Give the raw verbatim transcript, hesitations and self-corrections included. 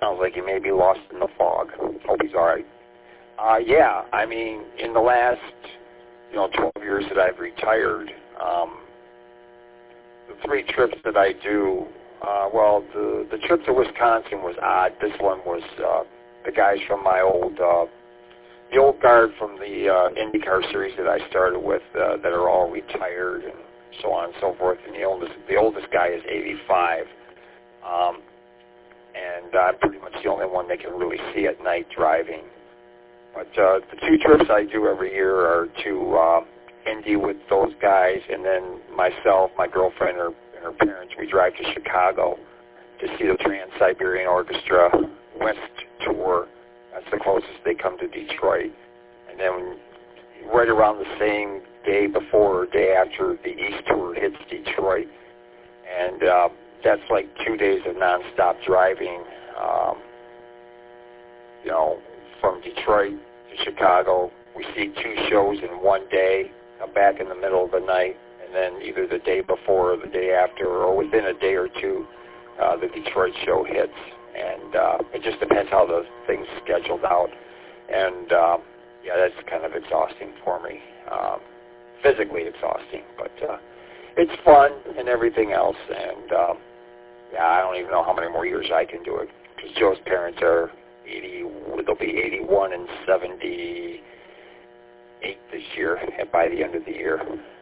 sounds like he may be lost in the fog. Hope he's all right. Uh, yeah, I mean, in the last, you know, twelve years that I've retired, um, the three trips that I do, uh, well, the, the trip to Wisconsin was odd. This one was uh, the guys from my old, uh, the old guard from the uh, IndyCar series that I started with uh, that are all retired and so on and so forth. And the oldest, the oldest guy is eighty-five. Um, and I'm pretty much the only one that can really see at night driving. But uh, the two trips I do every year are to uh, Indy with those guys, and then myself, my girlfriend, and her, and her parents, we drive to Chicago to see the Trans-Siberian Orchestra West Tour. That's the closest they come to Detroit. And then right around the same day before or day after, the East Tour hits Detroit. And uh, that's like two days of nonstop driving, um, you know, from Detroit to Chicago. We see two shows in one day, come back in the middle of the night, and then either the day before or the day after or within a day or two, uh, the Detroit show hits. And uh, it just depends how the thing's scheduled out. And, uh, yeah, that's kind of exhausting for me, um, physically exhausting. But uh, it's fun and everything else. And, um, yeah, I don't even know how many more years I can do it, because Joe's parents are eighty, they'll be eighty-one and seventy-eight this year, and by the end of the year.